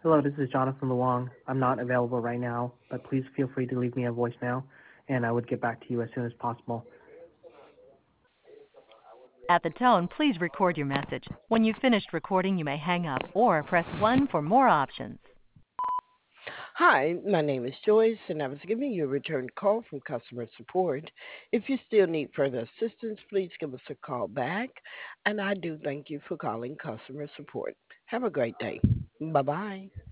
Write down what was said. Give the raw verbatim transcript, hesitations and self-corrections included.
Hello, this is Jonathan Luong. I'm not available right now, but please feel free to leave me a voicemail, and I would get back to you as soon as possible. At the tone, please record your message. When you've finished recording, you may hang up or press one for more options. Hi, my name is Joyce, and I was giving you a return call from customer support. If you still need further assistance, please give us a call back. And I do thank you for calling customer support. Have a great day. Bye bye.